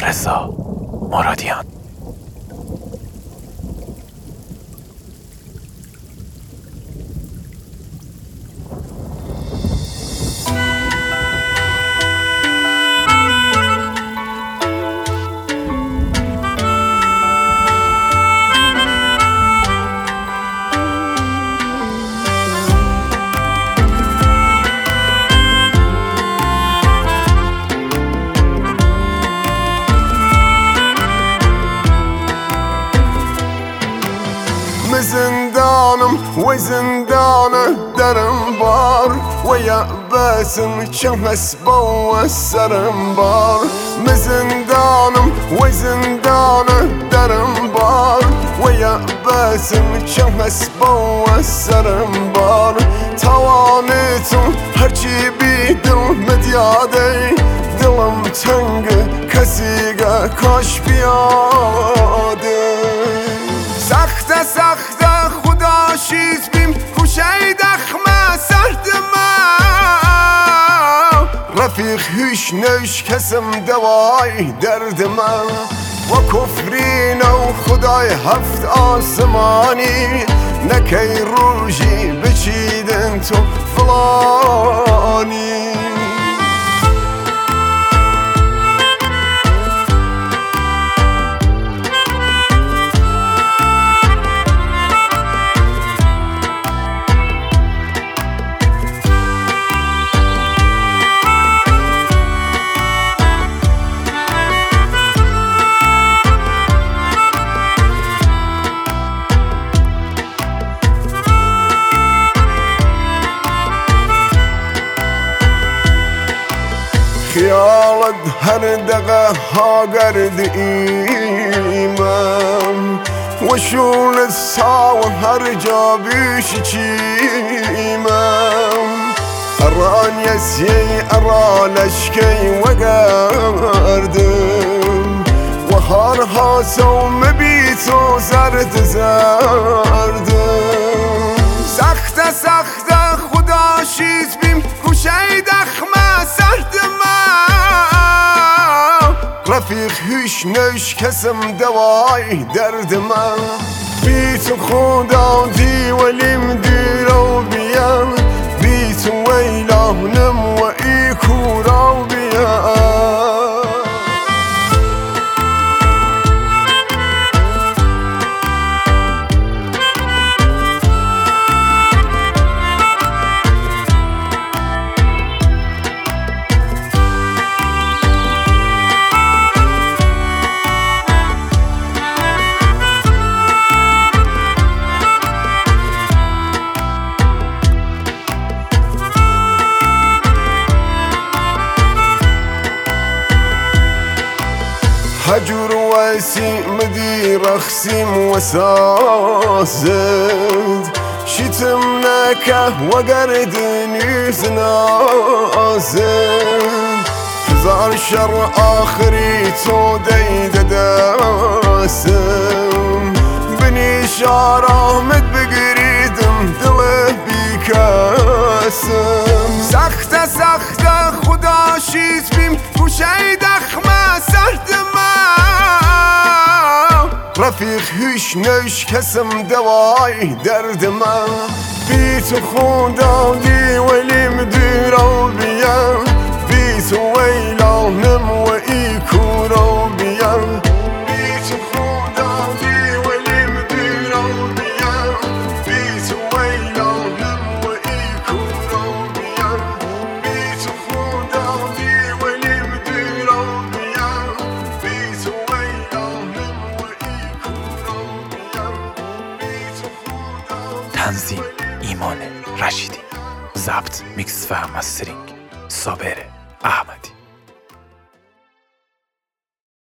رضا مرادیان. زندانم و زندان درم بار و یأبسم چم هسبا و سرم بار. زندانم و زندان درم بار و یأبسم چم هسبا و سرم بار. توانیتم هرچی بی دل مدیاده دلم تنگ کسیگه کاش بیاده. سخته سخته خدا شیز بیم خوشه دخمه سرد من. رفیق هیچ نوش کسم دوای درد من و کفرین و خدای هفت آسمانی نکی روژی بچیدن تو فلانی. خیالت هر دقه ها گرد ایمم و شون سا و هر جا بیش چیمم. اران یسی اران اشکی و گردم و هرها سوم بی تو زرد زردم. سخت سخت خدا شیز بیم خوشه دخمه سرد من. رفیق هیچ نوش کسم دوای درد من. بی تو خدا دی ولیم دیرو بیان بی تو ویلانم و ای کورو بیان. هجر وسيم دي رخسيم وساسد شتمناك وقردني زنازد. هزار شر آخري تو ديد داسم بني شارة مد بقريدم دله بيكاسم. سخت سخت خدا شيز بيم وشي دخمه سرد من. رفیق هیچ نوش کسم دوای درد من. بی تو خدا دی ولیم دیرو بیان بی تو ویلانم و ای کورو بیان. بی تو خدا دی ولیم دیرو بیان بی تو ویلانم و ای کورو بیان. بی تو خدا دی ولیم دیرو بیان بی تو ویلانم و ای کورو بیان. بی تو خدا. تنظیم ایمان رشیدی. ضبط میکس و مسترینگ صابر احمدی.